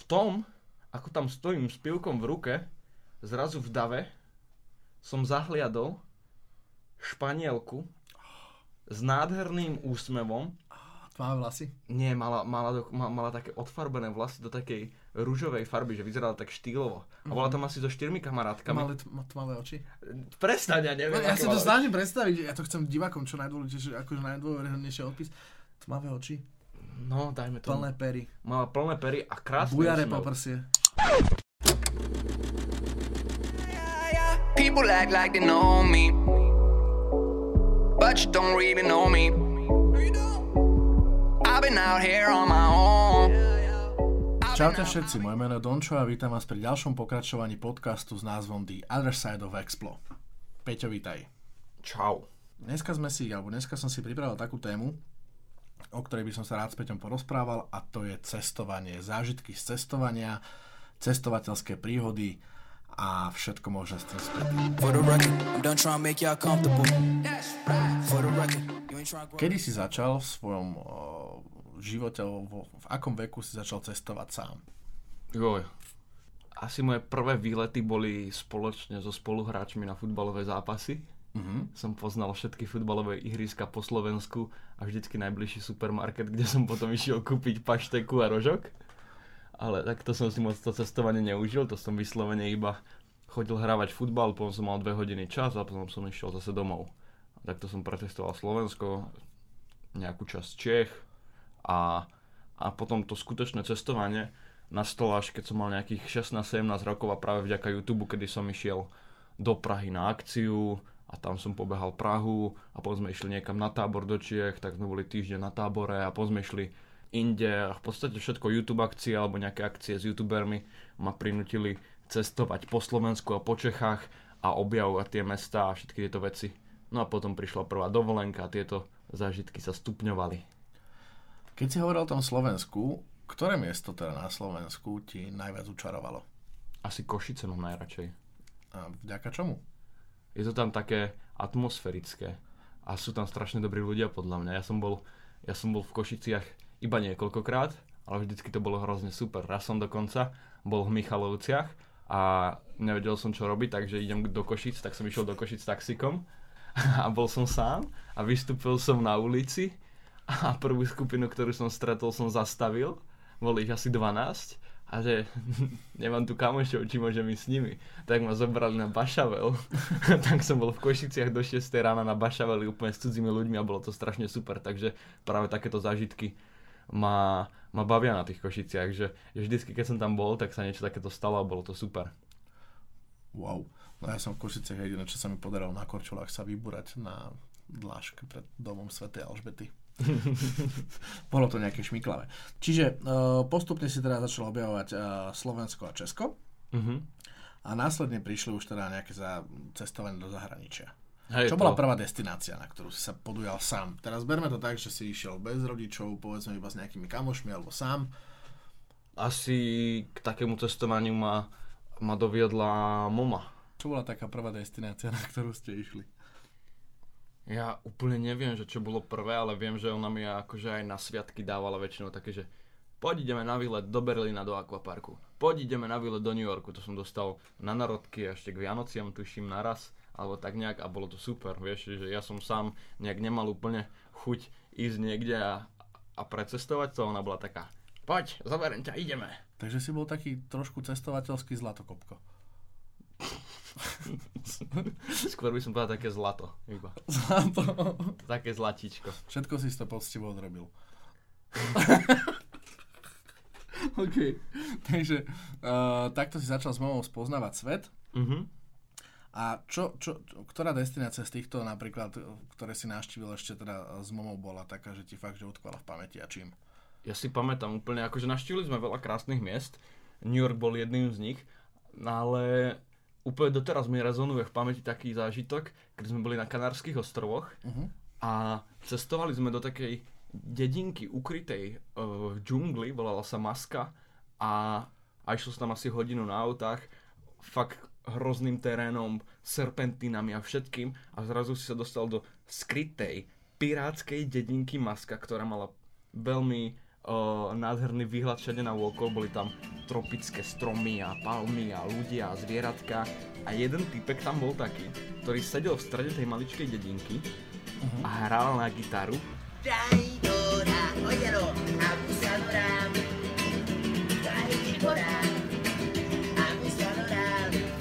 tom, ako tam stojím s pivkom v ruke, zrazu v dave som zahliadol Španielku s nádherným úsmevom. Tmavé vlasy? Nie, mala také odfarbené vlasy do takej ružovej farby, že vyzerala tak štýlovo. A bola tam asi so 4 kamarátkami. Mali tmavé oči? Prestaň, ja neviem. Ja si to snažím predstaviť, ja to chcem divákom čo najdôležitejšie, akože najdôležitejšie odpis. Tmavé oči. No, dajme to. Plné pery. Mala plné pery a krásne Bujare úsmev. poprsie. People act like they know me, but you don't really know me. I've been out here on my own. Čaute všetci, moje meno je Dončo a vítam vás pri ďalšom pokračovaní podcastu s názvom The Other Side of Explo. Peťo, vítaj. Čau. Dneska som si pripravil takú tému, o ktorej by som sa rád s Peťom porozprával, a to je cestovanie, zážitky z cestovania, cestovateľské príhody a všetko možné s tým späť. Kedy si začal v svojom živote, v akom veku si začal cestovať sám? Joj. Asi moje prvé výlety boli spoločne so spoluhráčmi na futbalové zápasy. Som poznal všetky futbalové ihriska po Slovensku a vždycky najbližší supermarket, kde som potom išiel kúpiť pašteku a rožok. Ale takto som si moc to cestovanie neužil, to som vyslovene iba chodil hrávať futbal, potom som mal 2 hodiny čas a potom som išiel zase domov. A takto som pretestoval Slovensko, nejakú časť Čech a potom to skutočné cestovanie nastalo až keď som mal nejakých 16-17 rokov a práve vďaka YouTube, kedy som išiel do Prahy na akciu a tam som pobehal Prahu a potom sme išli niekam na tábor do Čiech, tak sme boli týždeň na tábore a potom sme išli inde a v podstate všetko YouTube akcie alebo nejaké akcie s youtubermi ma prinútili cestovať po Slovensku a po Čechách a objavovať tie mestá a všetky tieto veci. No a potom prišla prvá dovolenka a tieto zážitky sa stupňovali. Keď si hovoril o tom Slovensku, ktoré miesto teda na Slovensku ti najviac učarovalo? Asi Košice mám najradšej. A vďaka čomu? Je to tam také atmosférické a sú tam strašne dobrí ľudia podľa mňa. Ja som bol v Košiciach iba niekoľkokrát, ale vždycky to bolo hrozne super. Raz som dokonca bol v Michalovciach a nevedel som čo robiť, takže idem do Košic, tak som išiel do Košic taxikom a bol som sám a vystúpil som na ulici a prvú skupinu, ktorú som stretol, som zastavil. Boli ich asi 12 a že nemám tu kamošov, či môžem ísť s nimi. Tak ma zobrali na Bašavel. Tak som bol v Košiciach do 6 rána na Bašaveli úplne s cudzými ľuďmi a bolo to strašne super. Takže práve takéto zážitky ma bavia na tých Košiciach, že vždycky, keď som tam bol, tak sa niečo takéto stalo a bolo to super. Wow. No ja som v Košiciach jediné, čo sa mi podarilo na Korčulách sa vybúrať na dláške pred domom svätej Alžbety. Bolo to nejaké šmiklavé. Čiže postupne si teda začal objavovať Slovensko a Česko. A následne prišli už teda nejaké cestovanie do zahraničia. Čo bola prvá destinácia, na ktorú si sa podujal sám? Teraz berme to tak, že si išiel bez rodičov, povedzme iba s nejakými kamošmi alebo sám. Asi k takému cestovaniu ma doviedla mama. Čo bola taká prvá destinácia, na ktorú ste išli? Ja úplne neviem, že čo bolo prvé, ale viem, že ona mi akože aj na sviatky dávala väčšinou také, že poď ideme na výlet do Berlína, do akvaparku. Poď ideme na výlet do New Yorku. To som dostal na narodky ešte k Vianociam, tuším naraz, alebo tak nejak a bolo to super, vieš, že ja som sám nejak nemal úplne chuť ísť niekde a precestovať, to ona bola taká, poď, zoberiem ťa, ideme. Takže si bol taký trošku cestovateľský zlatokopko. Skôr by som povedal také zlato, iba. Zlato. Také zlatíčko. Všetko si to poctivo odrobil. OK. Takže takto si začal s mamou spoznávať svet. A ktorá destinácia z týchto napríklad, ktoré si navštívil ešte teda s mamou, bola taká, že ti fakt, že utkvala v pamäti a čím? Ja si pamätám úplne, akože navštívili sme veľa krásnych miest. New York bol jedným z nich, ale úplne doteraz mi rezonuje v pamäti taký zážitok, keď sme boli na Kanárskych ostrovoch a cestovali sme do takej dedinky ukrytej v džungli, volala sa Maska a išlo sa tam asi hodinu na autách, fakt hrozným terénom, serpentínami a všetkým a zrazu si sa dostal do skrytej pirátskej dedinky Maska, ktorá mala veľmi nádherný výhľad všade na okolo, boli tam tropické stromy a palmy a ľudia a zvieratka a jeden typek tam bol taký, ktorý sedel v strede tej maličkej dedinky a hral na gitaru. Traidora, óyelo, abusadora, traidora, abusadora,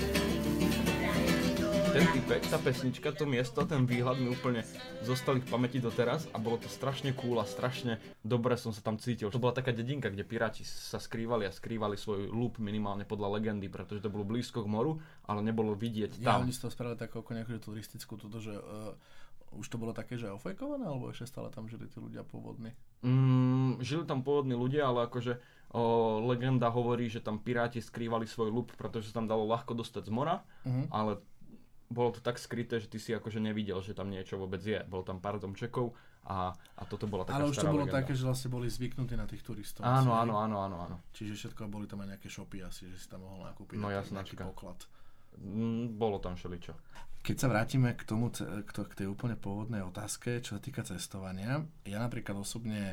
traidora. Ten typek, tá pesnička, to miesto, ten výhľad mi úplne zostali v pamäti doteraz a bolo to strašne cool a strašne dobre som sa tam cítil. To bola taká dedinka, kde piráti sa skrývali a skrývali svoj loop minimálne podľa legendy, pretože to bolo blízko k moru, ale nebolo vidieť tam. Ja, oni si to spravili takú nejakú turistickú, že už to bolo také, že ofejkované, alebo ešte stále tam žili tí ľudia pôvodní? Žili tam pôvodní ľudia, ale akože legenda hovorí, že tam piráti skrývali svoj loop, pretože sa tam dalo ľahko dostať z mora, ale bolo to tak skryté, že ty si akože nevidel, že tam niečo vôbec je. Bolo tam pár domčekov a toto bola taká stará legenda. Ale už to bolo také, že vlastne boli zvyknutí na tých turistov. Áno. Čiže všetko, boli tam aj nejaké shopy asi, že si tam mohol nakúpiť nejaký poklad. Bolo tam všeličo. Keď sa vrátime k tej úplne pôvodnej otázke, čo sa týka cestovania, ja napríklad osobne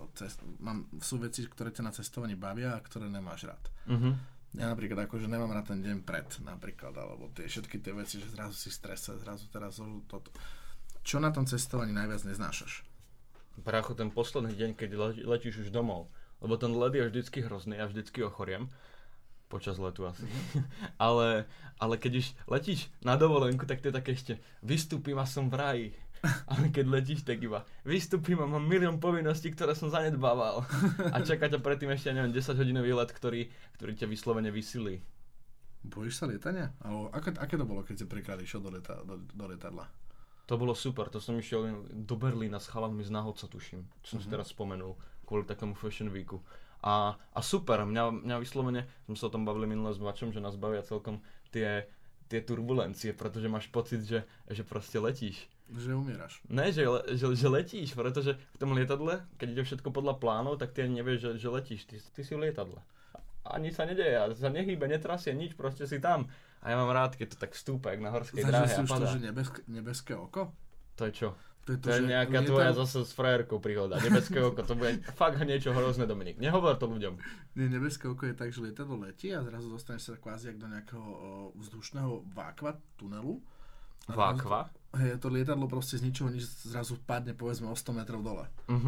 sú veci, ktoré ťa na cestovaní bavia a ktoré nemáš rád. Ja napríklad akože nemám rád ten deň pred napríklad, alebo všetky tie veci, že zrazu si strese, zrazu teraz toto. Čo na tom cestovaní najviac neznášaš? Prácho, ten posledný deň, keď letíš už domov, lebo ten let je vždycky hrozný a vždycky ochoriem. Počas letu asi. ale keď už letíš na dovolenku, tak to je také ešte vystúpim a som v raji. Ale keď letíš, tak iba vystúpim a mám milión povinností, ktoré som zanedbával. A čaká ťa predtým ešte, neviem, 10-hodinový let, ktorý ťa vyslovene vysilí. Bojíš sa lietania? Alebo aké to bolo, keď si prvýkrát išiel do lietadla? To bolo super, to som išiel do Berlína s chalami z Náhodca, tuším. Čo som si teraz spomenul, kvôli takému Fashion Weeku. A super, mňa vyslovene, sme sa o tom bavili minule s Vačom, že nás bavia celkom tie turbulencie, pretože máš pocit, že proste letíš. Že umieraš. Ne, že letíš, pretože v tom lietadle, keď ide všetko podľa plánov, tak ty ani nevieš, že letíš, ty si v lietadle. A nič sa nedeje, sa nehýbe, netrasie nič, proste si tam. A ja mám rád, keď to tak stúpa, jak na horskej dráhe a padá. Zažil si už to, že nebeské oko? To je čo? To je nejaká tvoja zase s frajerkou príhoda. Nebeské oko, to bude fakt niečo hrozné, Dominik. Nehovor to ľuďom. Nie, nebeské oko je tak, že lietadlo letí a zrazu dostaneš sa kvázi jak do nejakého vzdušného vákva, tunelu. Vákva? Hej, to lietadlo proste z ničoho nič zrazu padne povedzme o 100 metrov dole.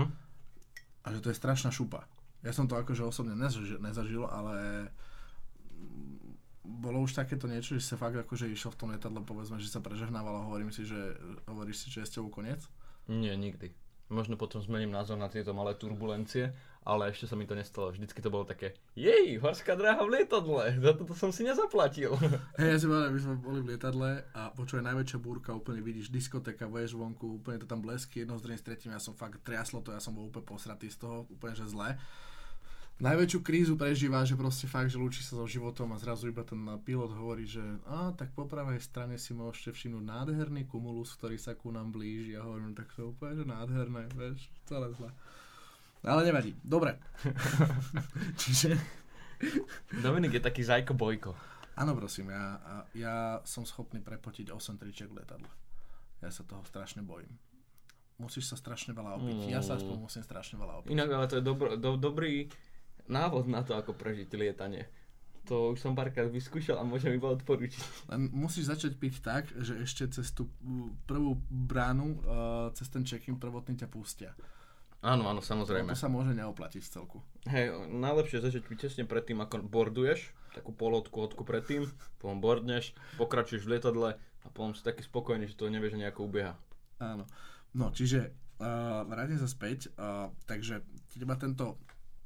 A že to je strašná šupa. Ja som to akože osobne nezažil, ale bolo už takéto niečo, že sa fakt akože išiel v tom lietadle, povedzme, že sa prežehnával a hovoríš si, že je s tebou koniec? Nie, nikdy. Možno potom zmením názor na tieto malé turbulencie, ale ešte sa mi to nestalo. Vždycky to bolo také, horská dráha v lietadle, za toto som si nezaplatil. Hej, ja si povedal, my sme boli v lietadle a počúvaj najväčšia búrka, úplne vidíš diskotéka, voješ vonku, úplne to tam blesky, jedno s druhým, s tretím, ja som fakt triaslo to, ja som bol úplne posratý z toho, úplne že zle. Najväčšiu krízu prežíva, že proste fakt, že lúči sa so životom a zrazu iba ten pilot hovorí, že tak po pravej strane si môžete všimnúť nádherný kumulus, ktorý sa ku nám blíži a hovorím, tak to je úplne, že nádherné, vieš, celé zle. Ale nevadí, dobre. Čiže... Dominik je taký zajko bojko. Áno, prosím, ja som schopný prepotiť 8 tričiek v letadle. Ja sa toho strašne bojím. Musíš sa strašne veľa opiť. Ja sa aspoň musím strašne veľa opiť. Inak, ale to je dobrý návod na to, ako prežiť lietanie. To už som párkrát vyskúšal a môžem iba odporučiť. Musíš začať piť tak, že ešte cez tú prvú bránu, cez ten check-in prvotný ťa pustia. Áno, samozrejme. To sa môže neoplatiť v celku. Hej, najlepšie začať piť tesne predtým, ako borduješ, takú hodku predtým, potom bordneš, pokračuješ v lietadle a potom si taký spokojný, že to nevieš, že nejako ubieha. Áno. No, čiže vrátim sa späť, takže teba tento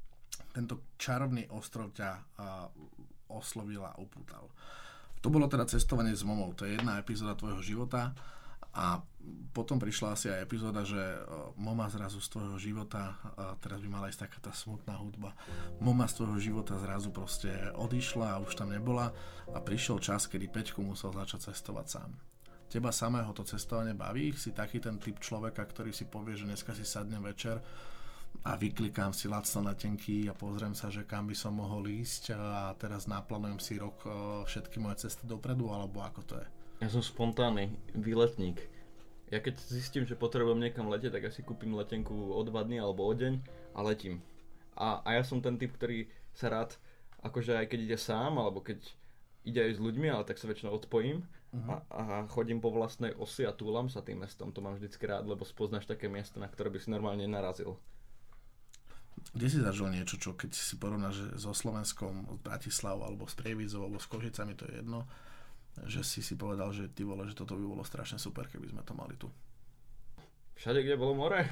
čarovný ostrov ťa oslovil a upútal. To bolo teda cestovanie s momou, to je jedna epizóda tvojho života a potom prišla asi aj epizóda, že moma zrazu z tvojho života, teraz by mala ísť taká tá smutná hudba, moma z tvojho života zrazu proste odišla a už tam nebola a prišiel čas, kedy Peťko musel začať cestovať sám. Teba samého to cestovanie baví? Si taký ten typ človeka, ktorý si povie, že dneska si sadnem večer a vyklikám si lacné letenky a pozriem sa, že kam by som mohol ísť a teraz naplánujem si rok všetky moje cesty dopredu, alebo ako to je? Ja som spontánny výletník. Ja keď zistím, že potrebujem niekam letieť, tak ja si kúpim letenku o 2 dny alebo o deň a letím. A ja som ten typ, ktorý sa rád, akože aj keď ide sám, alebo keď ide aj s ľuďmi, ale tak sa väčšinou odpojím a chodím po vlastnej osi a túlam sa tým mestom. To mám vždycky rád, lebo spoznáš také miesta, na ktoré by si normálne narazil. Kde si zažil niečo, čo keď si porovnáš so Slovenskom, s Bratislavou, alebo s Prievidzou, alebo s Košicami, to je jedno, že si povedal, že ty vole, že toto by bolo strašne super, keby sme to mali tu. Všade, kde bolo more?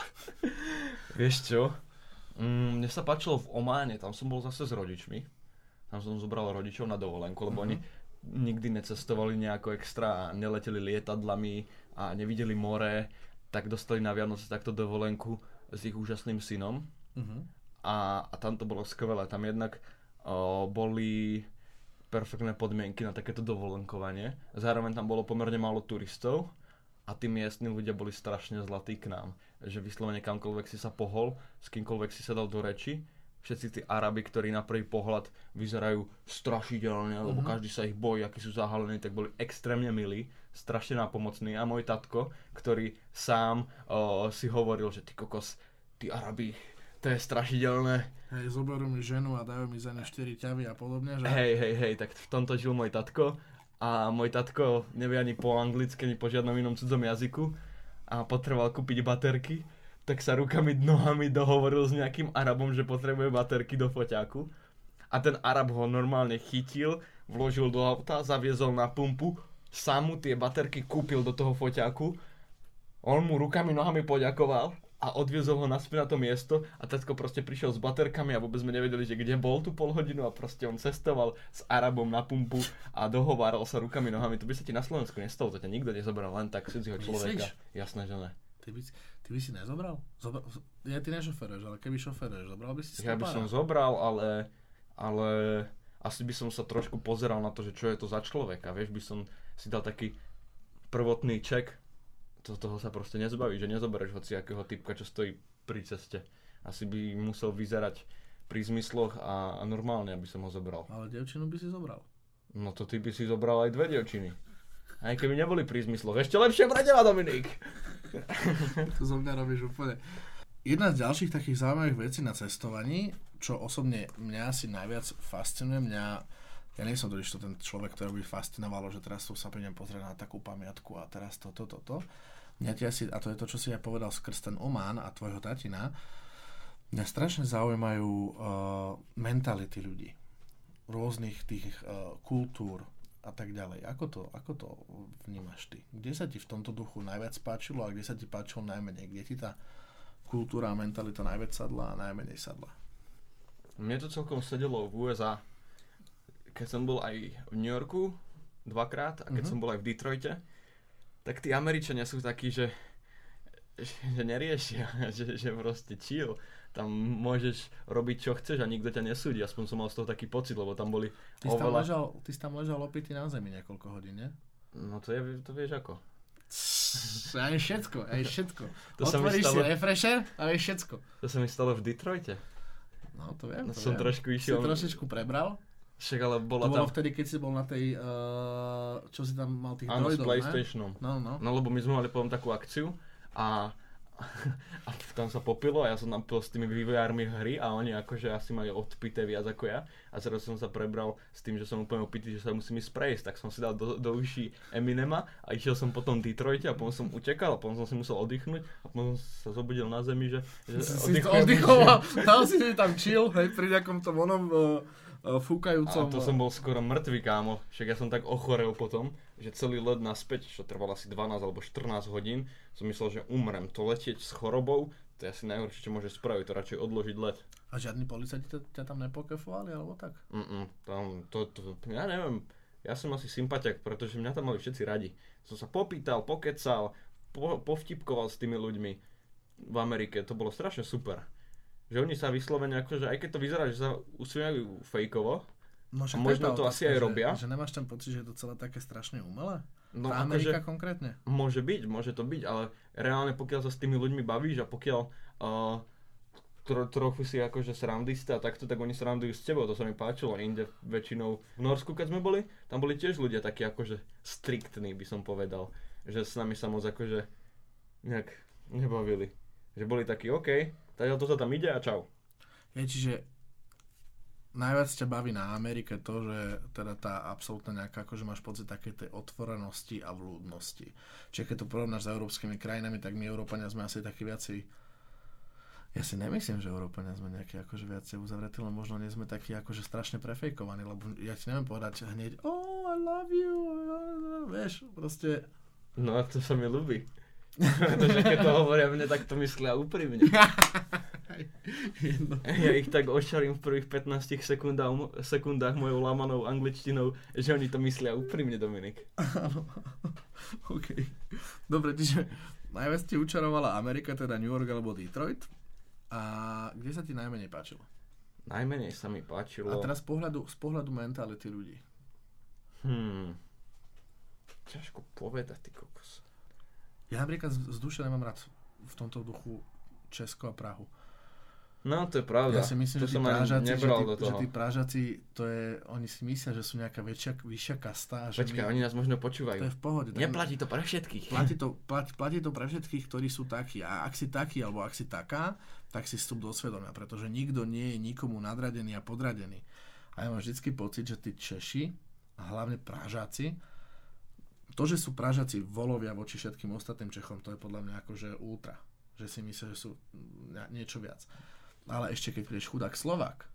Vieš čo? Mne sa páčilo v Ománe, tam som bol zase s rodičmi. Tam som zobral rodičov na dovolenku, lebo oni nikdy necestovali nejako extra, neleteli lietadlami a nevideli more, tak dostali na Vianoce takto dovolenku s ich úžasným synom. A tam to bolo skvelé. Tam jednak boli perfektné podmienky na takéto dovolenkovanie. Zároveň tam bolo pomerne málo turistov a tí miestni ľudia boli strašne zlatí k nám. Že vyslovene kamkoľvek si sa pohol, s kýmkoľvek si sa dal do reči. Všetci tí Arabi, ktorí na prvý pohľad vyzerajú strašidelne, lebo každý sa ich bojí, akí sú zahalení, tak boli extrémne milí, strašne nápomocní. A môj tatko, ktorý sám si hovoril, že ty kokos, tí Arabi, to je strašidelné. Hej, zoberú mi ženu a dajú mi za ne 4 ťavy a podobne, že? Hej, tak v tomto žil môj tatko. A môj tatko nevie ani po anglicky, ani po žiadnom inom cudzom jazyku. A potreboval kúpiť baterky. Tak sa rukami, nohami dohovoril s nejakým Arabom, že potrebuje baterky do foťáku. A ten Arab ho normálne chytil, vložil do auta, zaviezol na pumpu, sám mu tie baterky kúpil do toho foťáku. On mu rukami, nohami poďakoval a odviezol ho naspäť na to miesto a tatko proste prišiel s baterkami a vôbec sme nevedeli, že kde bol tú pol hodinu a proste on cestoval s Arabom na pumpu a dohováral sa rukami, nohami. To by sa ti na Slovensku nestalo, to ťa nikto nezobral len tak cudzieho človeka. Jasné, že ne. Ty by si nezobral? Ja ty nešoferuješ, ale keby šoferuješ, zobral by si Ja by som zobral, ale asi by som sa trošku pozeral na to, že čo je to za človeka. Vieš, by som si dal taký prvotný check. Toho sa proste nezbaví, že nezobereš hociakého typka, čo stojí pri ceste. Asi by musel vyzerať pri zmysloch a normálne, aby som ho zobral. Ale dievčinu by si zobral. No to ty by si zobral aj 2 dievčiny. Aj keby neboli pri zmysloch. Ešte lepšie pre teba, Dominik! To zo mňa robíš úplne. Jedna z ďalších takých zaujímavých vecí na cestovaní, čo osobne mňa asi najviac fascinuje, ja nie som totiž to ten človek, ktorý by fascinovalo, že teraz sa prídem pozrieť na takú pamiatku a teraz toto. Mňa a to je to, čo si ja povedal skrz ten Omán a tvojho tatina, mňa strašne zaujímajú mentality ľudí. Rôznych tých kultúr a tak ďalej. Ako to vnímaš ty? Kde sa ti v tomto duchu najviac páčilo a kde sa ti páčilo najmenej? Kde ti tá kultúra a mentalita najviac sadla a najmenej sadla? Mne to celkom sedelo v USA. Keď som bol aj v New Yorku 2-krát a keď som bol aj v Detroite, tak tí Američania sú takí, že neriešia, že proste chill. Tam môžeš robiť čo chceš a nikto ťa nesúdi. Aspoň som mal z toho taký pocit, lebo tam boli Ty si tam ležal opitý na zemi niekoľko hodín, nie? No to vieš ako. Aj všetko. Otvoríš si refresher a vieš všetko. To sa mi stalo v Detroite. No to viem. Som trošku išiel. Si trošičku prebral? Však ale bola to bolo tam... vtedy, keď si bol na tej, čo si tam mal tých droidov, ne? Áno, s PlayStationom. No, lebo my sme mali potom takú akciu a tam sa popilo a ja som tam pil s tými vývojármi hry a oni akože asi mali odpité viac ako ja a zrazu som sa prebral s tým, že som úplne opitý, že sa musím ísť prejsť, tak som si dal do uší Eminema a išiel som potom v Detroite a potom som utekal a potom som si musel oddychnúť a potom sa zobudil na zemi, že oddychoval, dal si tam chill, hej, pri nejakom tom fúkajúcom. A to som bol skoro mŕtvý, kámo. Však ja som tak ochorel potom, že celý let naspäť, čo trvalo asi 12 alebo 14 hodín, som myslel, že umrem. To letieť s chorobou, to je asi najhoršie, čo môže spraviť, to radšej odložiť let. A žiadni policajti ťa tam nepokefovali, alebo tak? Ja neviem, ja som asi sympatiak, pretože mňa tam mali všetci radi. Som sa popýtal, pokecal, povtipkoval s tými ľuďmi v Amerike, to bolo strašne super. Že oni sa vyslovene, akože aj keď to vyzerá, že sa usmievajú fejkovo, a možno to asi aj robia. Že nemáš ten pocit, že je to celé také strašne umelé? No, tá Amerika konkrétne? Môže to byť, ale reálne pokiaľ sa s tými ľuďmi bavíš a pokiaľ trochu si akože srandista a takto, tak oni srandujú s tebou, to sa mi páčilo. Inde väčšinou v Norsku, keď sme boli, tam boli tiež ľudia takí akože striktní, by som povedal. Že s nami sa moc akože nejak nebavili. Že boli takí, OK, takže to sa tam ide a čau. Čiže najviac ťa baví na Amerike to, že teda tá absolútna nejaká, akože máš pocit také tej otvorenosti a vľúdnosti. Čiže keď to porovnáš s európskymi krajinami, tak my Európania sme asi takí viacej. Ja si nemyslím, že Európania sme nejaké akože viacej uzavretí, len možno nie sme takí akože strašne prefejkovaní, lebo ja ti neviem povedať hneď I love you, vieš, proste. No a to sa mi ľúbi. Pretože keď to hovoria mne, tak to myslia úprimne. Ja ich tak ošarím v prvých 15 sekundách mojou lamanou angličtinou, že oni to myslia úprimne, Dominik. Áno. OK. Dobre, čiže najviac ti učarovala Amerika, teda New York alebo Detroit. A kde sa ti najmenej páčilo? Najmenej sa mi páčilo. A teraz z pohľadu mentality ľudí. Ťažko povedať, ty kokos. Ja napríklad z duše nemám rád v tomto duchu Česko a Prahu. No, to je pravda. Ja si myslím, že tí Pražáci, oni si myslia, že sú nejaká vyššia kasta. Počkaj, oni nás možno počúvajú. To je v pohode. Neplatí to pre všetkých. Platí to pre všetkých, ktorí sú takí. A ak si taký, alebo ak si taká, tak si vstup do svedomia, pretože nikto nie je nikomu nadradený a podradený. A ja mám vždycky pocit, že tí Češi, a hlavne Pražáci, to, že sú Pražáci volovia voči všetkým ostatným Čechom, to je podľa mňa akože ultra. Že si myslia, že sú niečo viac. Ale ešte keď prídeš chudák Slovák.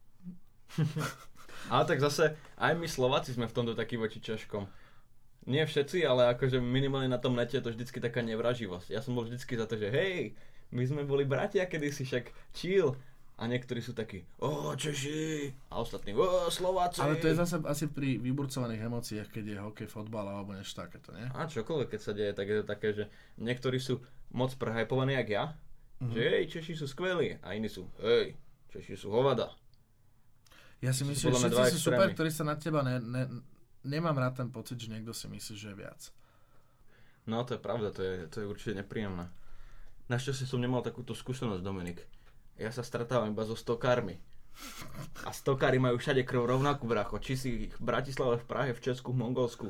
Ale tak zase aj my Slováci sme v tomto takí voči Češkom. Nie všetci, ale akože minimálne na tom nete je to vždycky taká nevraživosť. Ja som bol vždycky za to, že hej, my sme boli bratia kedysi, však chill. A niektorí sú takí, Češi, a ostatní, Slováci. Ale to je zase asi pri vyburcovaných emóciách, keď je hokej, fotbal alebo niečo takéto, nie? A čokoľvek, keď sa deje, tak je to také, že niektorí sú moc prehypovaní, jak ja. Že hej, Češi sú skvelí, a iní sú, hej, Češi sú hovada. Ja si myslím, že všetci sú super, ktorí sa na teba nemám rád ten pocit, že niekto si myslí, že je viac. No to je pravda, to je určite nepríjemné. Našťastie som nemal takúto skúsenosť, Dominik. Ja sa stretávam iba so stokármi. A stokári majú všade krv rovnakú, bracho. Či si v Bratislave, v Prahe, v Česku, v Mongolsku.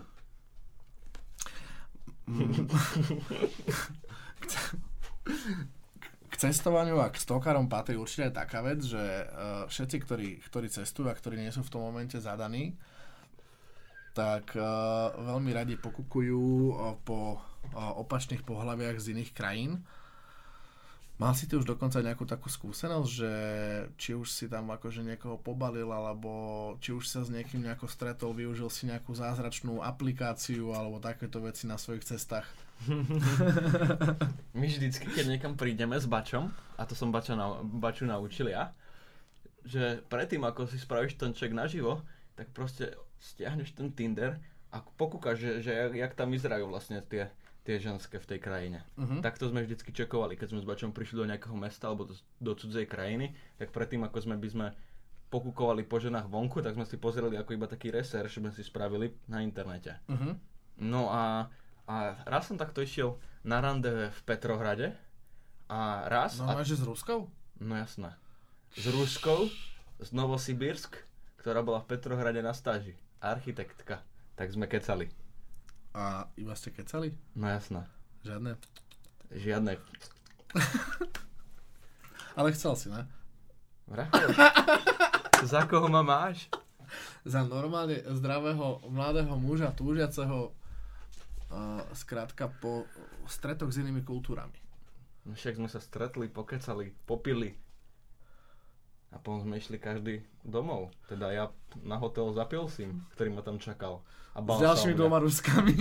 K cestovaniu a k stokárom patrí určite aj taká vec, že všetci, ktorí cestujú a ktorí nie sú v tom momente zadaní, tak veľmi radi pokukujú po opačných pohlaviach z iných krajín. Mal si ty už dokonca nejakú takú skúsenosť, že či už si tam akože niekoho pobalil, alebo či už sa s niekým nejako stretol, využil si nejakú zázračnú aplikáciu alebo takéto veci na svojich cestách? My vždycky, keď niekam prídeme s Bačom, a to som Baču naučil ja, že predtým, ako si spravíš ten check naživo, tak proste stiahneš ten Tinder a pokúkaš, že jak tam vyzerajú vlastne tie ženské v tej krajine. Takto sme vždycky čekovali, keď sme s Bačom prišli do nejakého mesta alebo do cudzej krajiny, tak predtým, ako by sme pokúkovali po ženách vonku, tak sme si pozreli ako iba taký research, sme si spravili na internete. No a raz som takto išiel na rande v Petrohrade a raz... No máš s Ruskou? No jasné. S Ruskou, z Novosibírsk, ktorá bola v Petrohrade na stáži. Architektka. Tak sme kecali. A iba ste kecali? No jasné. Žiadne. Ale chcel si, ne? Vracho, za koho ma máš? Za normálne zdravého mladého muža, túžiaceho skrátka po stretoch s inými kultúrami. No však sme sa stretli, pokecali, popili. A potom sme išli každý domov. Teda ja na hotel za Pilsim, ktorý ma tam čakal. A s ďalšími 2 Ruskami.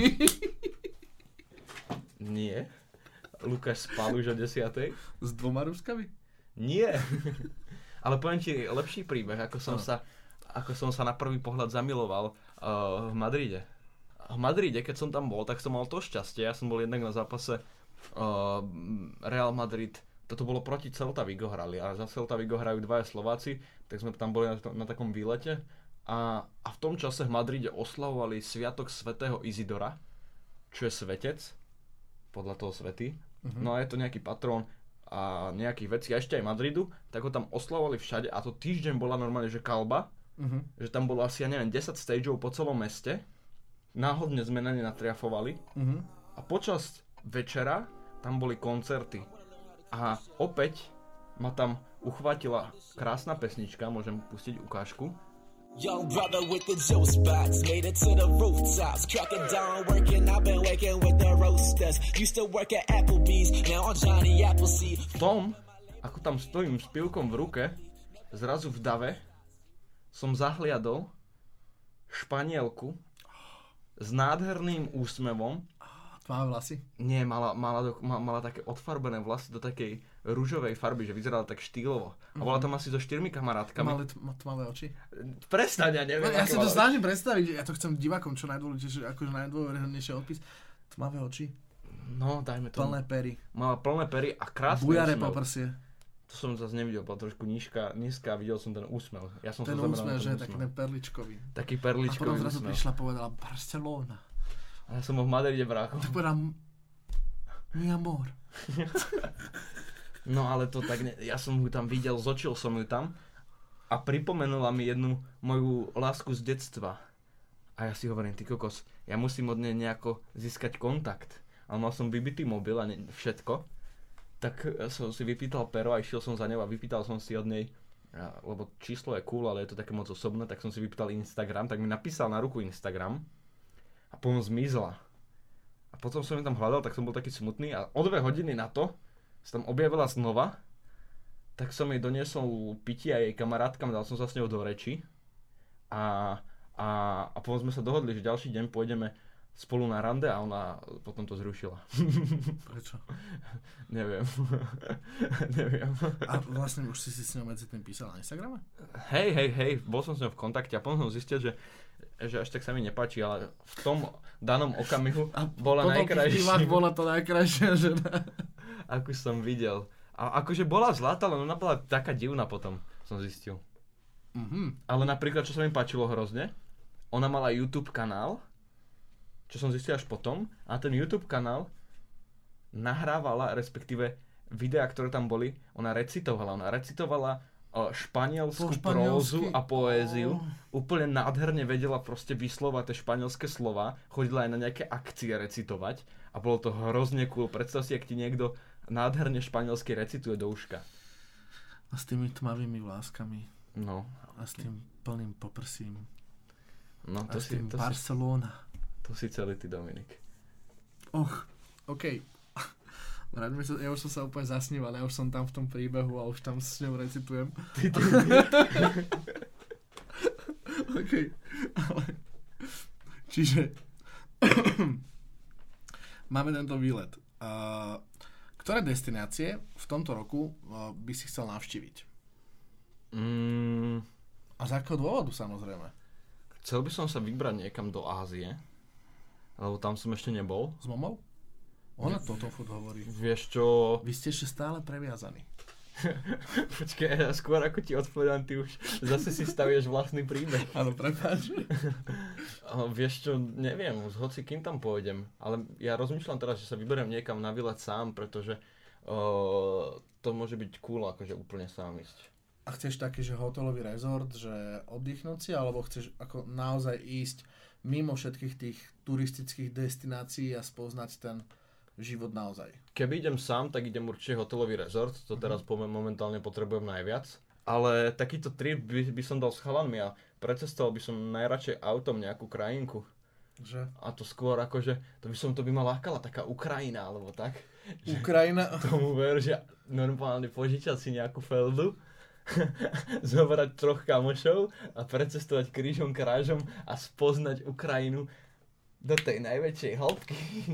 Nie. Lukáš spal už o 10:00. S 2 Ruskami? Nie. Ale poviem ti lepší príbeh, ako som sa na prvý pohľad zamiloval v Madride. V Madride, keď som tam bol, tak som mal to šťastie. Ja som bol jednak na zápase Real Madrid. Toto bolo proti Celta Vigo hrali a za Celta Vigo hrajú 2 Slováci, tak sme tam boli na takom výlete a v tom čase v Madride oslavovali sviatok svätého Izidora, čo je svetec, podľa toho svätý. No a je to nejaký patrón a nejakých vecí, a ešte aj Madridu, tak ho tam oslavovali všade a to týždeň bola normálne, že kalba, že tam bolo asi, ja neviem, 10 stageov po celom meste, náhodne sme na ne natriafovali a počas večera tam boli koncerty. A opäť ma tam uchvátila krásna pesnička, môžem pustiť ukážku. Young brother with the juice box, made it to the rooftops, cracking down working, I've been working with the roasters, used to work at Applebee's, now I'm Johnny Appleseed. V tom, ako tam stojím s pivkom v ruke, zrazu v dave som zahliadol Španielku s nádherným úsmevom. Tmavé vlasy? Nie, mala také odfarbené vlasy do takej ružovej farby, že vyzerala tak štýlovo. A bola tam asi so 4 kamarátkami. Mali tmavé oči? Prestaň, ja neviem. Ja si to snažím predstaviť, ja to chcem divákom čo najdôležitejšie, akože najdôležitejšie odpis. Tmavé oči? No, dajme to. Plné pery. Mala plné pery a krásny Bujare úsmev. poprsie. To som zase nevidel, bola trošku nízka a videl som ten úsmev. Ja som Ten sa zameral úsmev, na že ten je taký ten perličkový. Taký A perličkový potom zrazu úsmev. prišla a povedala Barcelona. A ja som bol v Madride, brácho. To povedala mi amor. No ale to tak, ja som ju tam videl, zočil som ju tam a pripomenula mi jednu moju lásku z detstva. A ja si hovorím, ty kokos, ja musím od nej nejako získať kontakt. Ale mal som vybitý mobil a všetko. Tak som si vypýtal pero a išiel som za ňou a vypýtal som si od nej, lebo číslo je cool, ale je to také moc osobné, tak som si vypýtal Instagram, tak mi napísal na ruku Instagram a potom zmizla. A potom som ju tam hľadal, tak som bol taký smutný a o 2 hodiny na to sa tam objavila znova, tak som jej doniesol pití a jej kamarátkam, dal som sa s ňou do reči a potom sme sa dohodli, že ďalší deň pôjdeme spolu na rande a ona potom to zrušila. Prečo? Neviem. Neviem. A vlastne už si s ňou medzi tým písal na Instagrame? Hej, bol som s ňou v kontakte a potom som zistil, že až tak sa mi nepáči, ale v tom danom okamihu bola najkrajšia. Bola to najkrajšia žena. Akú som videl. A akože bola zlatá, len ona bola taká divná potom, som zistil. Mhm. Ale napríklad, čo sa mi páčilo hrozne, ona mala YouTube kanál, čo som zistil až potom, a ten YouTube kanál nahrávala, respektíve videá, ktoré tam boli, ona recitovala španielskú prózu a poéziu. Úplne nádherne vedela proste vyslovať tie španielské slova, chodila aj na nejaké akcie recitovať a bolo to hrozne cool. Predstav si, ak ti niekto nádherne španielsky recituje do uška. A s tými tmavými vláskami. No. A s tým plným poprsím. No, a s tým Barcelona. To si celý ty, Dominik. OK. Ja už som sa úplne zasníval, ja už som tam v tom príbehu a už tam s ňou recitujem. OK. Čiže máme tento výlet. Ktoré destinácie v tomto roku by si chcel navštíviť? A z akého dôvodu, samozrejme? Chcel by som sa vybrať niekam do Ázie, lebo tam som ešte nebol. S mamou? Ona toto furt hovorí. Vieš čo? Vy ste ešte stále previazaní. Počkaj, skôr ako ti odpovedám, ty už zase si stavieš vlastný príbeh. Áno, prepáč. Vieš čo, neviem, s hocikým tam pôjdem, ale ja rozmýšľam teraz, že sa vyberiem niekam na výlet sám, pretože to môže byť cool, akože úplne sám ísť. A chceš taký, že hotelový rezort, že oddychnúť si, alebo chceš ako naozaj ísť mimo všetkých tých turistických destinácií a spoznať ten život naozaj? Keby idem sám, tak idem určite hotelový rezort, to teraz momentálne potrebujem najviac. Ale takýto trip by som dal s chalanmi a precestoval by som najradšej autom nejakú krajinku. Že? A to skôr akože, to by ma lákala taká Ukrajina, alebo tak. Ukrajina? Tomu ver, že normálne požičať si nejakú feldu, zobrať 3 kamošov a precestovať krížom krážom a spoznať Ukrajinu do tej najväčšej hĺbky.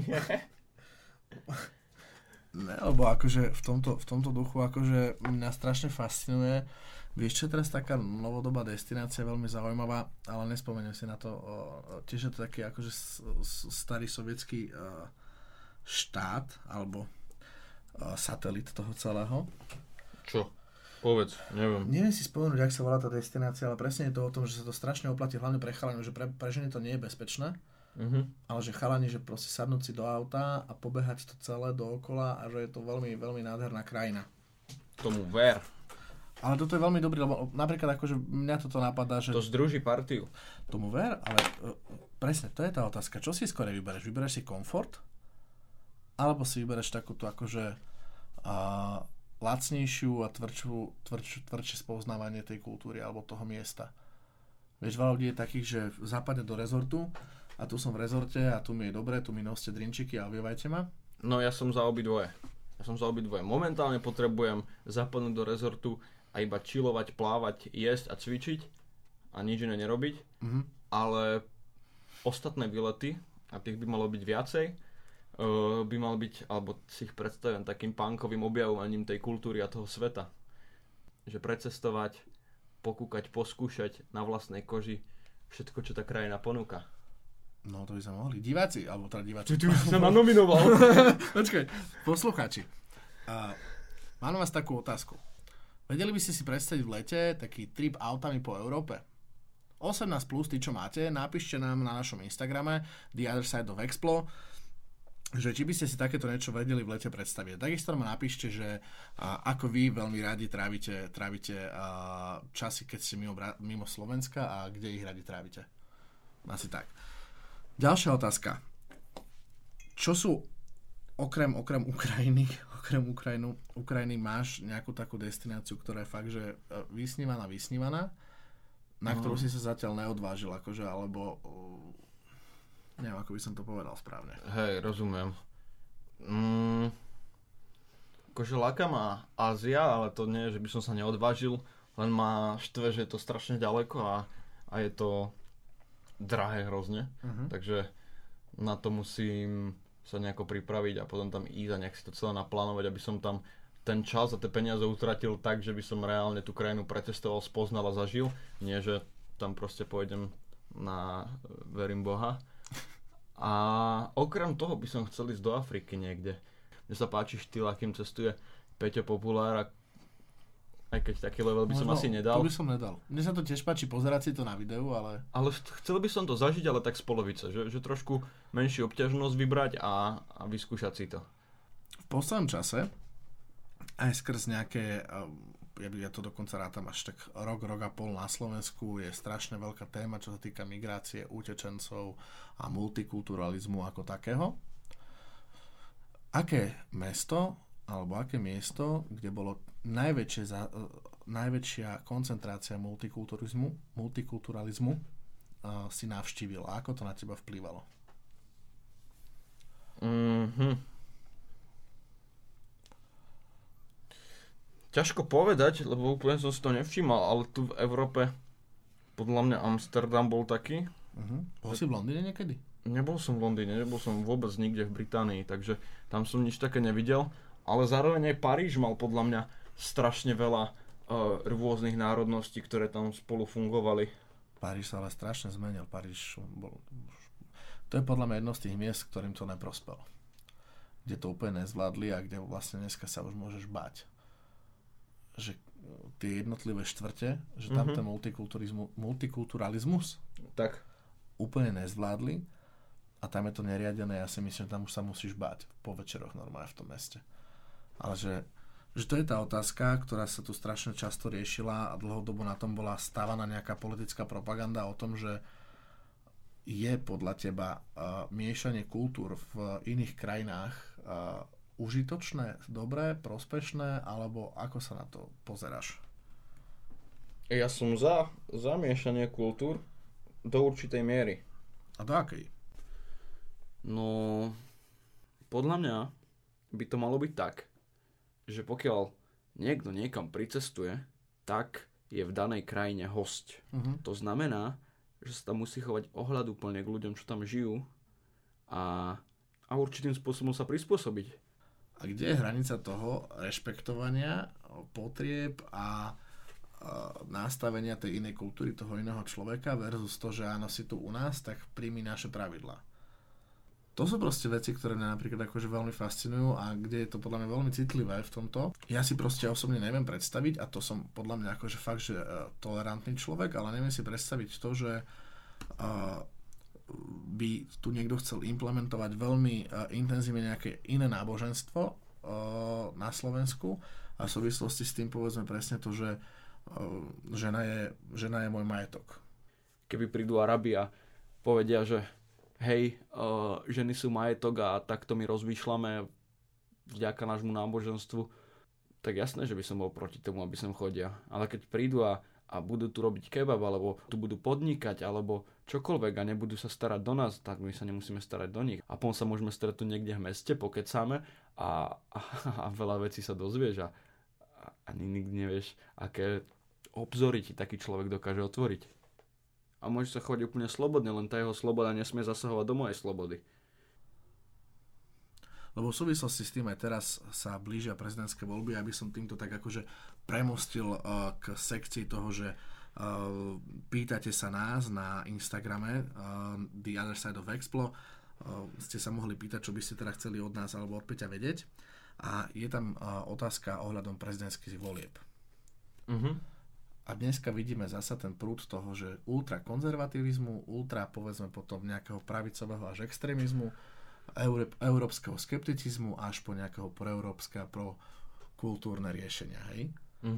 Ne, lebo akože v tomto duchu akože mňa strašne fascinuje. Vieš, čo je teraz taká novodobá destinácia, veľmi zaujímavá, ale nespomeniem si na to. Tiež je to taký akože starý sovietský štát, alebo satelit toho celého. Čo? Povedz, neviem. Neviem si spomenúť, jak sa volá tá destinácia, ale presne je to o tom, že sa to strašne oplatí, hlavne pre chalani, že pre ženy to nie je bezpečné. Ale že chalani, že proste sadnúť si do auta a pobehať to celé dookola a že je to veľmi, veľmi nádherná krajina. Tomu ver. Ale toto je veľmi dobrý, lebo napríklad akože mňa toto napadá, že... To združí partiu. Tomu ver, ale presne, to je tá otázka. Čo si skôr vybereš? Vybereš si komfort? Alebo si vybereš takúto akože lacnejšiu a tvrdšie spoznávanie tej kultúry alebo toho miesta. Vieš, veľa ľudí je takých, že zapadne do rezortu a tu som v rezorte a tu mi je dobre, tu mi noste drinčiky a objevajte ma. No ja som za obidvoje. Momentálne potrebujem zapadnúť do rezortu a iba chillovať, plávať, jesť a cvičiť a nič iné nerobiť. Ale ostatné výlety, a tých by malo byť viacej, by mal byť, alebo si ich predstavujem takým punkovým objavovaním tej kultúry a toho sveta. Že precestovať, pokúkať, poskúšať na vlastnej koži všetko, čo tá krajina ponúka. No to by sa mohli. Diváci, alebo teda diváci. Ty už si sa nanominoval. Počkaj, poslucháči. Mám na vás takú otázku. Vedeli by ste si predstaviť v lete taký trip autami po Európe? 18+, tí čo máte, napíšte nám na našom Instagrame The Other Side of Explo, že či by ste si takéto niečo vedeli v lete predstaviť. Takisto nám napíšte, že ako vy veľmi radi trávite časy, keď ste mimo Slovenska a kde ich radi trávite. Asi tak. Ďalšia otázka. Čo sú okrem Ukrajiny máš nejakú takú destináciu, ktorá je fakt, že vysnívaná, na ktorú si sa zatiaľ neodvážil, akože, alebo neviem, ako by som to povedal správne. Hej, rozumiem. Akože láka ma Ázia, ale to nie je, že by som sa neodvážil, len ma štve, že je to strašne ďaleko a je to drahé hrozne. Takže na to musím sa nejako pripraviť a potom tam ísť a nejak si to celé naplánovať, aby som tam ten čas a tie peniaze utratil tak, že by som reálne tú krajinu pretestoval, spoznal a zažil. Nie, že tam proste pôjdem na verím Boha. A okrem toho by som chcel ísť do Afriky niekde. Mne sa páči štýl, akým cestuje Peťo Populár, aj keď taký level by som asi nedal. To by som nedal. Mne sa to tiež páči pozerať si to na videu, ale... Ale chcel by som to zažiť, ale tak z polovice, že trošku menšiu obťažnosť vybrať a vyskúšať si to. V poslednom čase, aj skrz nejaké, ja to dokonca rátam až tak rok a pol na Slovensku, je strašne veľká téma, čo sa týka migrácie, utečencov a multikulturalizmu ako takého. Aké mesto, alebo aké miesto, kde bolo najväčšia koncentrácia multikulturalizmu si navštívil? A ako to na teba vplývalo? Ťažko povedať, lebo úplne som si to nevšímal, ale tu v Európe podľa mňa Amsterdam bol taký. Bol si v Londýne niekedy? Nebol som v Londýne, nebol som vôbec nikde v Británii, takže tam som nič také nevidel. Ale zároveň aj Paríž mal podľa mňa strašne veľa rôznych národností, ktoré tam spolu fungovali. Paríž sa ale strašne zmenil. Paríž bol... To je podľa mňa jedno z tých miest, ktorým to neprospelo. Kde to úplne nezvládli a kde vlastne dneska sa už môžeš báť. Že tie jednotlivé štvrte, že tam ten multikulturalizmus tak úplne nezvládli a tam je to neriadené. Ja si myslím, že tam už sa musíš báť po večeroch normálne v tom meste. Ale že to je tá otázka, ktorá sa tu strašne často riešila a dlhodobo na tom bola stávaná nejaká politická propaganda o tom, že je podľa teba miešanie kultúr v iných krajinách užitočné, dobré, prospešné, alebo ako sa na to pozeráš? Ja som za miešanie kultúr do určitej miery. A do akej? No, podľa mňa by to malo byť tak, že pokiaľ niekto niekam pricestuje, tak je v danej krajine hosť. To znamená, že sa tam musí chovať ohľaduplne k ľuďom, čo tam žijú a určitým spôsobom sa prispôsobiť. A kde je hranica toho rešpektovania potrieb a nastavenia tej inej kultúry, toho iného človeka versus to, že áno, si tu u nás, tak príjmi naše pravidlá. To sú proste veci, ktoré mňa napríklad akože veľmi fascinujú a kde je to podľa mňa veľmi citlivé v tomto. Ja si proste osobne neviem predstaviť, a to som podľa mňa akože fakt, že tolerantný človek, ale neviem si predstaviť to, že by tu niekto chcel implementovať veľmi intenzívne nejaké iné náboženstvo na Slovensku a v súvislosti s tým povedzme presne to, že žena je môj majetok. Keby prídu Arabi a povedia, že hej, ženy sú majetok a takto my rozmýšľame vďaka nášmu náboženstvu, tak jasné, že by som bol proti tomu, aby sem chodia. Ale keď prídu a budú tu robiť kebab, alebo tu budú podnikať, alebo čokoľvek a nebudú sa starať do nás, tak my sa nemusíme starať do nich. A potom sa môžeme stretnúť niekde v meste, pokecáme a veľa vecí sa dozvieš a nikdy nevieš, aké obzory ti taký človek dokáže otvoriť. A môže sa chodiť úplne slobodne, len tá jeho sloboda nesmie zasahovať do mojej slobody. Lebo v súvislosti s tým aj teraz sa blížia prezidentské voľby, aby som týmto tak akože premostil k sekcii toho, že pýtate sa nás na Instagrame The Other Side of Explo. Ste sa mohli pýtať, čo by ste teda chceli od nás alebo od Peťa vedieť. A je tam otázka ohľadom prezidentských volieb. A dneska vidíme zasa ten prúd toho, že ultrakonzervativizmu, ultra povedzme potom nejakého pravicového až extrémizmu, európskeho skepticizmu až po nejakého proeurópske a prokultúrne riešenia, hej?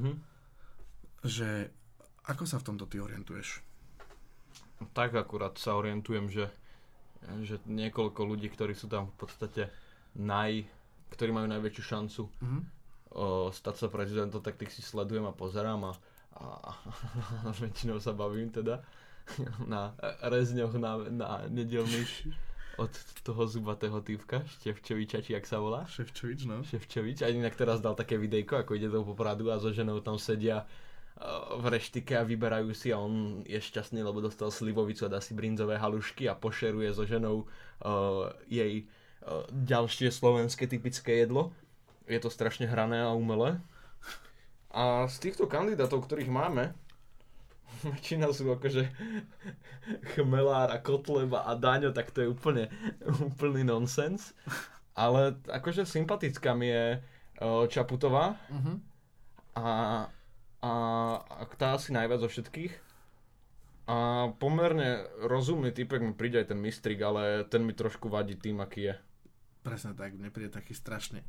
Že ako sa v tomto ty orientuješ? Tak akurát sa orientujem, že niekoľko ľudí, ktorí sú tam v podstate ktorí majú najväčšiu šancu stať sa prezidentom, tak tých si sledujem a pozerám a väčšinou sa bavím teda na rezňoch na nedelných od toho zubatého týpka, Števčoviča, či jak sa volá? Ševčovič, no. Ševčovič. A inak teraz dal také videjko, ako ide do Popradu a so ženou tam sedia v reštike a vyberajú si a on je šťastný, lebo dostal slivovicu a dá si brinzové halušky a pošeruje so ženou jej ďalšie slovenské typické jedlo. Je to strašne hrané a umelé. A z týchto kandidátov, ktorých máme, väčšina sú akože Chmelár a Kotleba a Daňo, tak to je úplný nonsens. Ale akože sympatická mi je Čaputová a tá asi najviac zo všetkých. A pomerne rozumný typek mi príde aj ten Mistrik, ale ten mi trošku vadí tým, aký je. Presne tak, mne príde taký strašne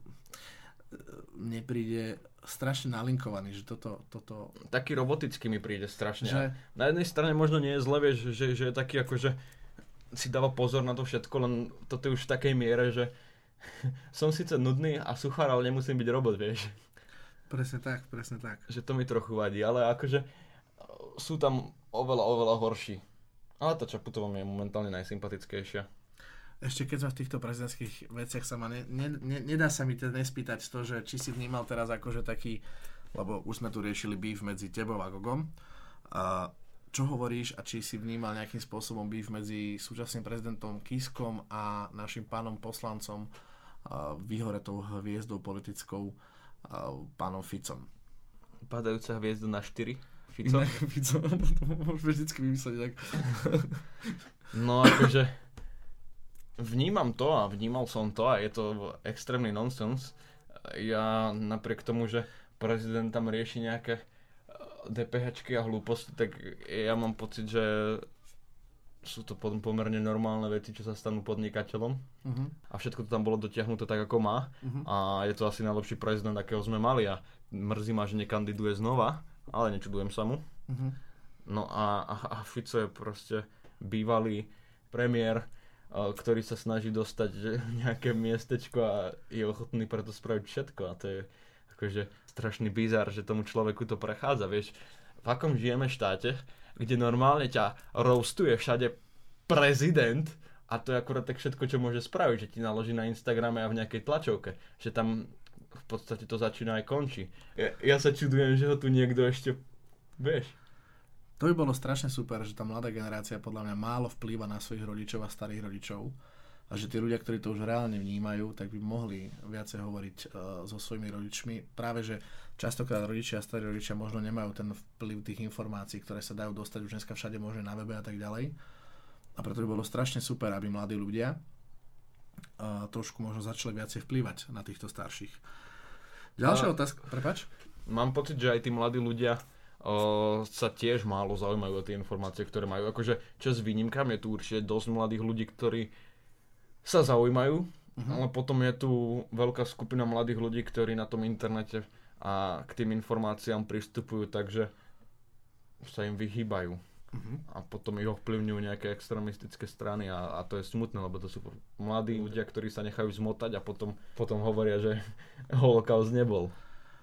nalinkovaný, že toto... Taký robotický mi príde strašne. Že... Na jednej strane možno nie je zle, vieš, že je taký akože si dáva pozor na to všetko, len toto je už v takej miere, že som síce nudný a suchár, ale nemusím byť robot, vieš. Presne tak. Že to mi trochu vadí, ale akože sú tam oveľa horší. Ale tá Čaputová mi je momentálne najsympatickejšia. Ešte keď sme v týchto prezidentských veciach sa ma nedá sa mi teda nespýtať to, že či si vnímal teraz akože taký, lebo už sme tu riešili beef medzi tebou a Gogom. A čo hovoríš a či si vnímal nejakým spôsobom beef medzi súčasným prezidentom Kiskom a našim pánom poslancom vyhoretou hviezdou politickou pánom Ficom? Padajúca hviezda na 4? Fico? Fico, to môžeme vždycky vymyslieť tak. No akože vnímam to a vnímal som to a je to extrémny nonsens. Ja napriek tomu, že prezident tam rieši nejaké DPHčky a hlúposti, tak ja mám pocit, že sú to pomerne normálne veci, čo sa stanú podnikateľom. A všetko to tam bolo dotiahnuté tak, ako má. A je to asi najlepší prezident, akého sme mali a mrzí ma, že nekandiduje znova, ale nečudujem sa mu. No a Fico je proste bývalý premiér, ktorý sa snaží dostať nejaké miestečko a je ochotný preto spraviť všetko. A to je akože strašný bizár, že tomu človeku to prechádza. Vieš, v akom žijeme štáte, kde normálne ťa roastuje všade prezident a to je akurát tak všetko, čo môže spraviť, že ti naloží na Instagrame a v nejakej tlačovke. Že tam v podstate to začína aj končí. Ja sa čudujem, že ho tu niekto ešte, vieš. To by bolo strašne super, že tá mladá generácia podľa mňa málo vplýva na svojich rodičov a starých rodičov a že tí ľudia, ktorí to už reálne vnímajú, tak by mohli viacej hovoriť so svojimi rodičmi. Práve, že častokrát rodičia a starí rodičia možno nemajú ten vplyv tých informácií, ktoré sa dajú dostať už dneska všade možno na webe a tak ďalej. A preto by bolo strašne super, aby mladí ľudia trošku možno začali viacej vplývať na týchto starších. Ďalšia otázka, prepáč? Mám pocit, že aj tí mladí ľudia sa tiež málo zaujímajú o tie informácie, ktoré majú. Akože čo s výnimkami, je tu určite dosť mladých ľudí, ktorí sa zaujímajú, ale potom je tu veľká skupina mladých ľudí, ktorí na tom internete a k tým informáciám pristupujú, takže sa im vyhýbajú. A potom ich ovplyvňujú nejaké extrémistické strany a to je smutné, lebo to sú mladí ľudia, ktorí sa nechajú zmotať a potom hovoria, že holokaust nebol.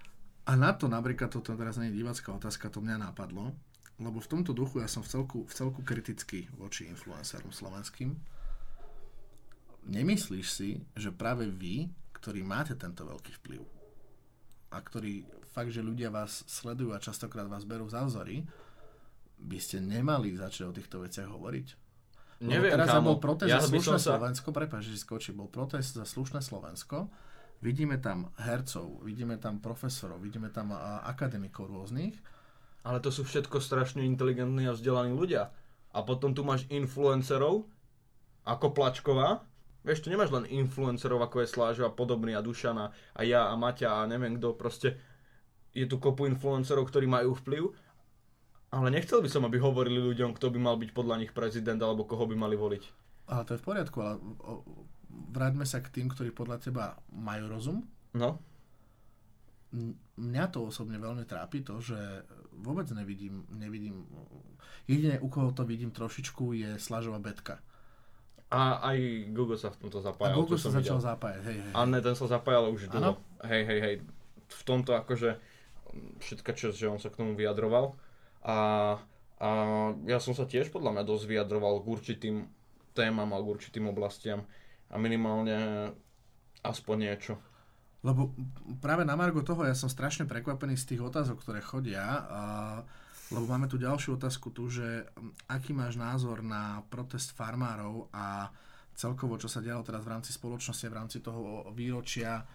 A na to napríklad, toto teraz nie je divácká otázka, to mňa napadlo, lebo v tomto duchu ja som v celku kritický voči influencerom slovenským. Nemyslíš si, že práve vy, ktorí máte tento veľký vplyv a ktorí fakt, že ľudia vás sledujú a častokrát vás berú za vzory, by ste nemali začať o týchto veciach hovoriť? Neviem, teraz kámo. Bol protest za slušné Slovensko, prepáč, že skočí, bol protest za slušné Slovensko, vidíme tam hercov, vidíme tam profesorov, vidíme tam akademikov rôznych. Ale to sú všetko strašne inteligentní a vzdelaní ľudia. A potom tu máš influencerov, ako Plačková. Vieš, tu nemáš len influencerov, ako je Slážo a podobný a Dušana a ja a Maťa a neviem kto. Proste je tu kopu influencerov, ktorí majú vplyv. Ale nechcel by som, aby hovorili ľuďom, kto by mal byť podľa nich prezident alebo koho by mali voliť. Ale to je v poriadku, ale vráťme sa k tým, ktorí podľa teba majú rozum. No. Mňa to osobne veľmi trápi to, že vôbec nevidím. Jedine, u koho to vidím trošičku, je Slážová Betka. A aj Google sa v tomto zapájal. A Google sa začal zapájať, hej. A ne, ten sa zapájal už dlho. Hej. V tomto akože všetka časť, že on sa k tomu vyjadroval. A ja som sa tiež podľa mňa dosť vyjadroval k určitým témam a k určitým oblastiam. A minimálne aspoň niečo. Lebo práve na margo toho ja som strašne prekvapený z tých otázok, ktoré chodia. Lebo máme tu ďalšiu otázku tu, že aký máš názor na protest farmárov a celkovo, čo sa dialo teraz v rámci spoločnosti, v rámci toho výročia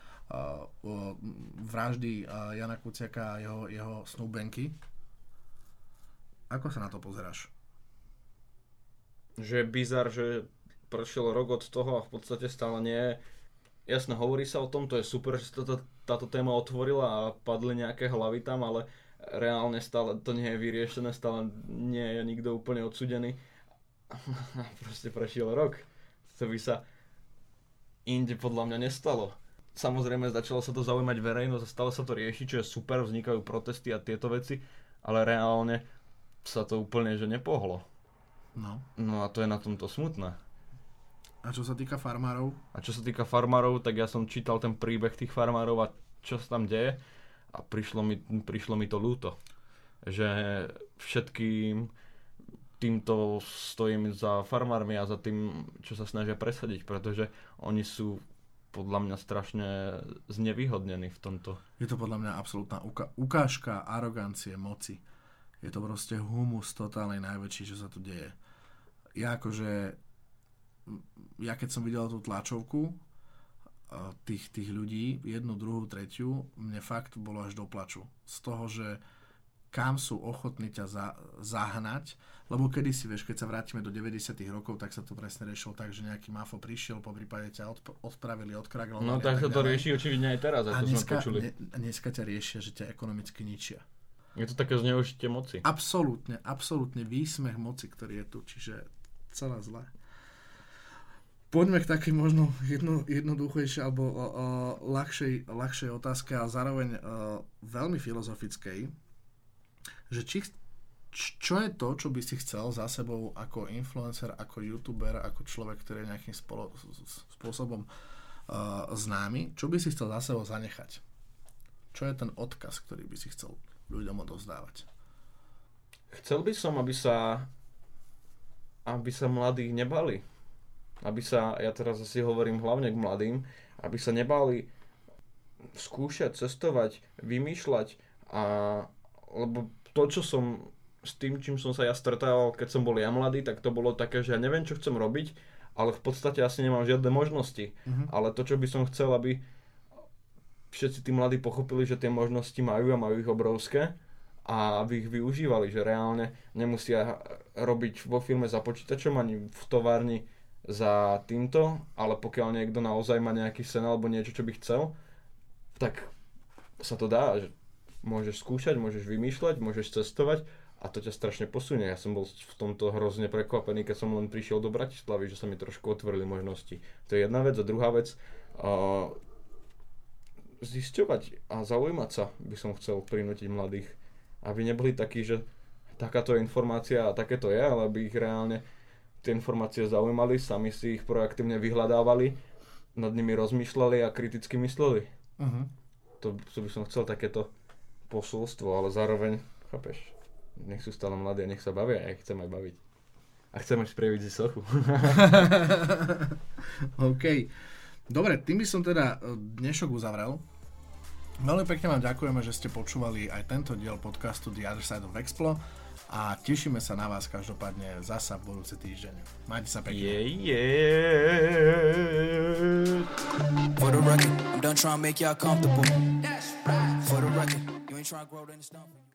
vraždy Jana Kuciaka a jeho snúbenky. Ako sa na to pozeráš? Že je bizar, že prešiel rok od toho a v podstate stále nie je. Jasné, hovorí sa o tom, to je super, že sa táto téma otvorila a padli nejaké hlavy tam, ale reálne stále to nie je vyriešené, stále nie je nikto úplne odsúdený. Proste prešiel rok. To by sa inde podľa mňa nestalo. Samozrejme, začalo sa to zaujímať verejnosť a stále sa to rieši, čo je super, vznikajú protesty a tieto veci, ale reálne sa to úplne že nepohlo. No a to je na tomto smutné. A čo sa týka farmárov? Tak ja som čítal ten príbeh tých farmárov a čo sa tam deje a prišlo mi to ľúto. Že všetkým týmto stojím za farmármi a za tým, čo sa snažia presadiť, pretože oni sú podľa mňa strašne znevýhodnení v tomto. Je to podľa mňa absolútna ukážka arogancie moci. Je to proste humus totálnej najväčší, čo sa tu deje. Ja keď som videl tú tlačovku tých ľudí, jednu, druhú, tretiu, mne fakt bolo až do plaču. Z toho, že kam sú ochotní ťa zahnať, lebo kedysi, vieš, keď sa vrátime do 90. rokov, tak sa to presne riešilo tak, že nejaký mafo prišiel, po prípade ťa odpravili, odkraklovali. No tak sa to rieši očividne aj teraz, ako sme počuli. Dneska ťa riešia, že ťa ekonomicky ničia. Je to také zneužitie moci. Absolútne výsmech moci, ktorý je tu, čiže celé zlé. Poďme k takej možno jednoduchejšej alebo ľahšej otázke a zároveň veľmi filozofickej, že čo je to, čo by si chcel za sebou ako influencer, ako youtuber, ako človek, ktorý je nejakým spôsobom známy, čo by si chcel za sebou zanechať? Čo je ten odkaz, ktorý by si chcel ľuďom odovzdávať? Chcel by som, aby sa mladí nebali. Ja teraz asi hovorím hlavne k mladým, aby sa nebali skúšať, cestovať, vymýšľať, lebo to, čo som s tým, čím som sa ja stretával, keď som bol ja mladý, tak to bolo také, že ja neviem, čo chcem robiť, ale v podstate asi nemám žiadne možnosti. Ale to, čo by som chcel, aby všetci tí mladí pochopili, že tie možnosti majú a majú ich obrovské a aby ich využívali, že reálne nemusia robiť vo firme za počítačom ani v továrni za týmto, ale pokiaľ niekto naozaj má nejaký sen alebo niečo, čo by chcel, tak sa to dá, že môžeš skúšať, môžeš vymýšľať, môžeš cestovať a to ťa strašne posunie. Ja som bol v tomto hrozne prekvapený, keď som len prišiel do Bratislavy, že sa mi trošku otvorili možnosti. To je jedna vec. A druhá vec, zisťovať a zaujímať sa by som chcel prinútiť mladých, aby neboli takí, že takáto je informácia a takéto je, ale aby ich reálne tie informácie zaujímali, sami si ich proaktívne vyhľadávali, nad nimi rozmýšľali a kriticky mysleli. To by som chcel takéto posolstvo, ale zároveň, chápeš, nech sú stále mladí a nech sa bavia, ja ich chcem aj baviť. A chcem aj spraviť si sochu. OK. Dobre, tým by som teda dnešok uzavrel. Veľmi pekne vám ďakujeme, že ste počúvali aj tento diel podcastu The Other Side of Explo a tešíme sa na vás každopádne zasa v budúci týždeň. Majte sa pekne. For the record, I'm done trying to make y'all comfortable. For the record, you ain't trying to grow, then it's done.